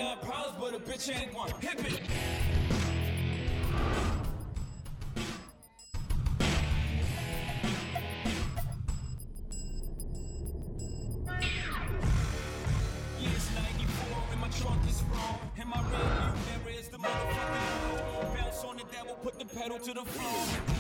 got problems, but a bitch ain't one. Hip it. Yeah, it's 94 and my trunk is wrong. And my rear view mirror is the motherfucking road. Bounce on the devil, put the pedal to the floor.